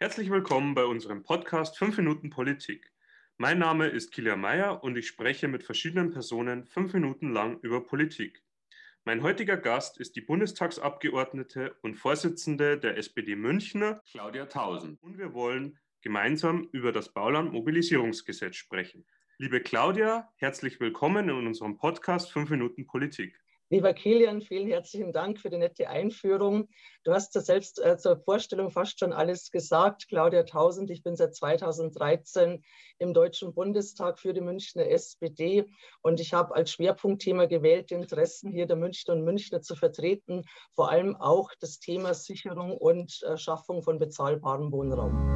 Herzlich willkommen bei unserem Podcast 5 Minuten Politik. Mein Name ist Kilian Meyer und ich spreche mit verschiedenen Personen 5 Minuten lang über Politik. Mein heutiger Gast ist die Bundestagsabgeordnete und Vorsitzende der SPD München, Claudia Tausen. Und wir wollen gemeinsam über das Bauland-Mobilisierungsgesetz sprechen. Liebe Claudia, herzlich willkommen in unserem Podcast 5 Minuten Politik. Lieber Kilian, vielen herzlichen Dank für die nette Einführung. Du hast ja selbst zur Vorstellung fast schon alles gesagt. Claudia Tausen, ich bin seit 2013 im Deutschen Bundestag für die Münchner SPD und ich habe als Schwerpunktthema gewählt, die Interessen hier der Münchner und Münchner zu vertreten, vor allem auch das Thema Sicherung und Schaffung von bezahlbarem Wohnraum.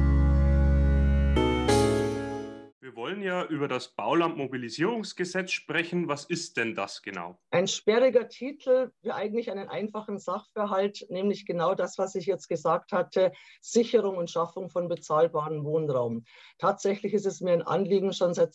Wir wollen ja über das Bauland-Mobilisierungsgesetz sprechen. Was ist denn das genau? Ein sperriger Titel für eigentlich einen einfachen Sachverhalt, nämlich genau das, was ich jetzt gesagt hatte, Sicherung und Schaffung von bezahlbarem Wohnraum. Tatsächlich ist es mir ein Anliegen schon seit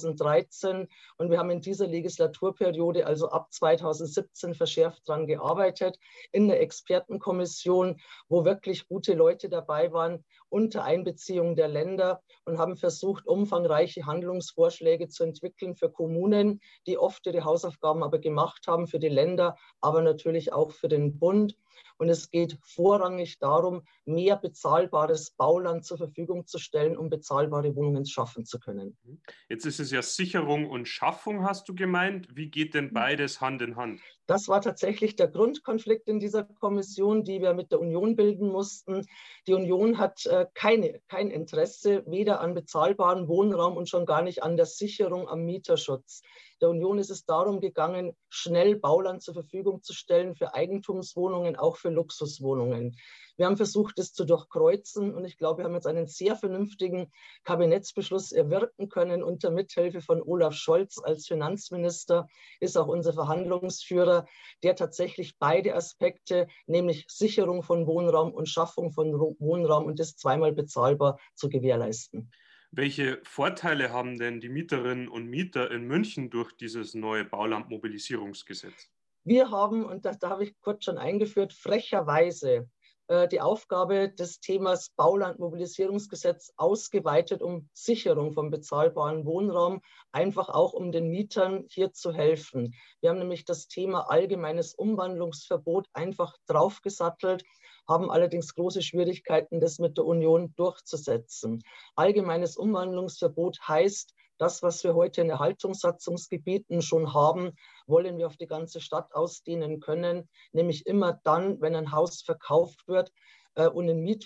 2013 und wir haben in dieser Legislaturperiode, also ab 2017, verschärft daran gearbeitet, in der Expertenkommission, wo wirklich gute Leute dabei waren, unter Einbeziehung der Länder und haben versucht, umfangreiche Handlungsvorschläge zu entwickeln für Kommunen, die oft ihre Hausaufgaben aber gemacht haben, für die Länder, aber natürlich auch für den Bund. Und es geht vorrangig darum, mehr bezahlbares Bauland zur Verfügung zu stellen, um bezahlbare Wohnungen schaffen zu können. Jetzt ist es ja Sicherung und Schaffung, hast du gemeint. Wie geht denn beides Hand in Hand? Das war tatsächlich der Grundkonflikt in dieser Kommission, die wir mit der Union bilden mussten. Die Union hat kein Interesse weder an bezahlbarem Wohnraum und schon gar nicht an der Sicherung am Mieterschutz. Der Union ist es darum gegangen, schnell Bauland zur Verfügung zu stellen für Eigentumswohnungen, auch für Luxuswohnungen. Wir haben versucht, das zu durchkreuzen und ich glaube, wir haben jetzt einen sehr vernünftigen Kabinettsbeschluss erwirken können unter Mithilfe von Olaf Scholz als Finanzminister, ist auch unser Verhandlungsführer, der tatsächlich beide Aspekte, nämlich Sicherung von Wohnraum und Schaffung von Wohnraum und das zweimal bezahlbar zu gewährleisten. Welche Vorteile haben denn die Mieterinnen und Mieter in München durch dieses neue Bauland-Mobilisierungsgesetz? Wir haben, und da habe ich kurz schon eingeführt, frecherweise die Aufgabe des Themas Bauland-Mobilisierungsgesetz ausgeweitet um Sicherung von bezahlbarem Wohnraum, einfach auch um den Mietern hier zu helfen. Wir haben nämlich das Thema allgemeines Umwandlungsverbot einfach draufgesattelt, haben allerdings große Schwierigkeiten, das mit der Union durchzusetzen. Allgemeines Umwandlungsverbot heißt, das, was wir heute in Erhaltungssatzungsgebieten schon haben, wollen wir auf die ganze Stadt ausdehnen können, nämlich immer dann, wenn ein Haus verkauft wird und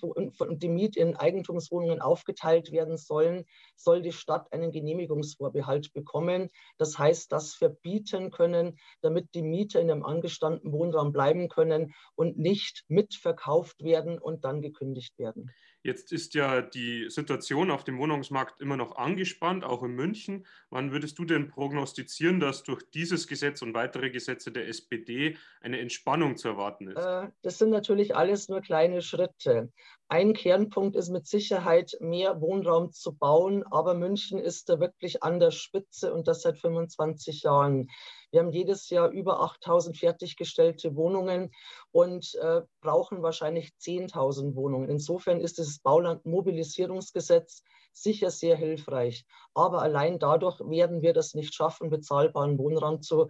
die Miet in Eigentumswohnungen aufgeteilt werden sollen, soll die Stadt einen Genehmigungsvorbehalt bekommen. Das heißt, das verbieten können, damit die Mieter in einem angestammten Wohnraum bleiben können und nicht mitverkauft werden und dann gekündigt werden. Jetzt ist ja die Situation auf dem Wohnungsmarkt immer noch angespannt, auch in München. Wann würdest du denn prognostizieren, dass durch dieses Gesetz und weitere Gesetze der SPD eine Entspannung zu erwarten ist? Das sind natürlich alles nur kleine Schritte. Ein Kernpunkt ist mit Sicherheit, mehr Wohnraum zu bauen, aber München ist da wirklich an der Spitze und das seit 25 Jahren. Wir haben jedes Jahr über 8.000 fertiggestellte Wohnungen und brauchen wahrscheinlich 10.000 Wohnungen. Insofern ist das Bauland-Mobilisierungsgesetz sicher sehr hilfreich. Aber allein dadurch werden wir das nicht schaffen, bezahlbaren Wohnraum zu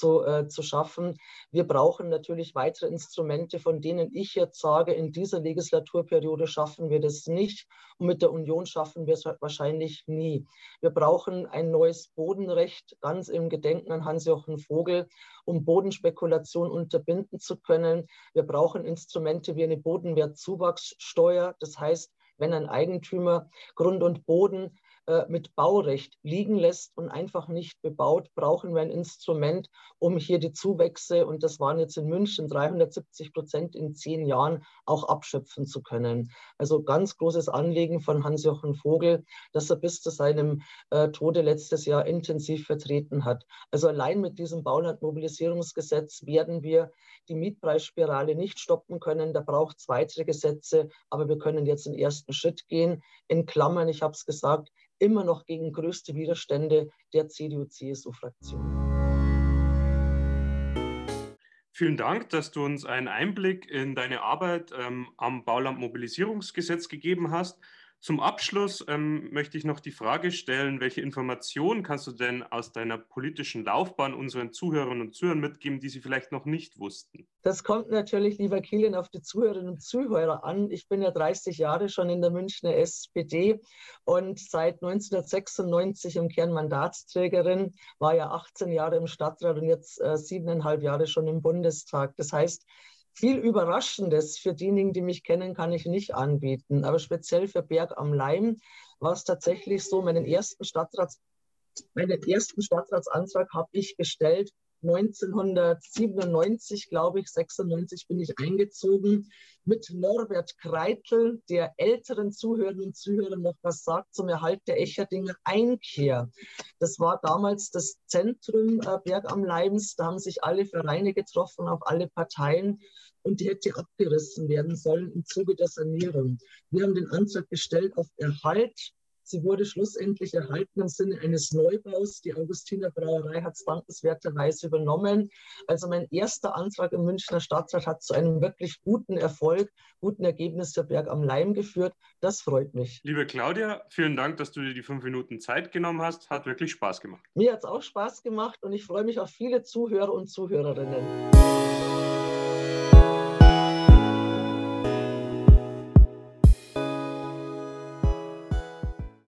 schaffen. Wir brauchen natürlich weitere Instrumente, von denen ich jetzt sage, in dieser Legislaturperiode schaffen wir das nicht und mit der Union schaffen wir es wahrscheinlich nie. Wir brauchen ein neues Bodenrecht, ganz im Gedenken an Hans-Jochen Vogel, um Bodenspekulation unterbinden zu können. Wir brauchen Instrumente wie eine Bodenwertzuwachssteuer. Das heißt, wenn ein Eigentümer Grund und Boden mit Baurecht liegen lässt und einfach nicht bebaut, brauchen wir ein Instrument, um hier die Zuwächse, und das waren jetzt in München 370% in 10 Jahren, auch abschöpfen zu können. Also ganz großes Anliegen von Hans-Jochen Vogel, das er bis zu seinem Tode letztes Jahr intensiv vertreten hat. Also allein mit diesem Bauland-Mobilisierungsgesetz werden wir die Mietpreisspirale nicht stoppen können. Da braucht es weitere Gesetze, aber wir können jetzt den ersten Schritt gehen. In Klammern, ich habe es gesagt, immer noch gegen größte Widerstände der CDU-CSU-Fraktion. Vielen Dank, dass du uns einen Einblick in deine Arbeit am Baulandmobilisierungsgesetz gegeben hast. Zum Abschluss möchte ich noch die Frage stellen, welche Informationen kannst du denn aus deiner politischen Laufbahn unseren Zuhörerinnen und Zuhörern mitgeben, die sie vielleicht noch nicht wussten? Das kommt natürlich, lieber Kilian, auf die Zuhörerinnen und Zuhörer an. Ich bin ja 30 Jahre schon in der Münchner SPD und seit 1996 im Kern Mandatsträgerin, war ja 18 Jahre im Stadtrat und jetzt 7,5 Jahre schon im Bundestag. Das heißt, viel Überraschendes für diejenigen, die mich kennen, kann ich nicht anbieten. Aber speziell für Berg am Laim war es tatsächlich so, meinen ersten Stadtratsantrag habe ich gestellt 1997, glaube ich, 96 bin ich eingezogen, mit Norbert Kreitl, der älteren Zuhörerinnen und Zuhörern noch was sagt, zum Erhalt der Echerdinger Einkehr. Das war damals das Zentrum Berg am Leims. Da haben sich alle Vereine getroffen, auch alle Parteien. Und die hätte abgerissen werden sollen im Zuge der Sanierung. Wir haben den Antrag gestellt auf Erhalt. Sie wurde schlussendlich erhalten im Sinne eines Neubaus. Die Augustiner Brauerei hat es dankenswerterweise übernommen. Also mein erster Antrag im Münchner Stadtrat hat zu einem wirklich guten Erfolg, guten Ergebnis für Berg am Laim geführt. Das freut mich. Liebe Claudia, vielen Dank, dass du dir die 5 Minuten Zeit genommen hast. Hat wirklich Spaß gemacht. Mir hat es auch Spaß gemacht und ich freue mich auf viele Zuhörer und Zuhörerinnen.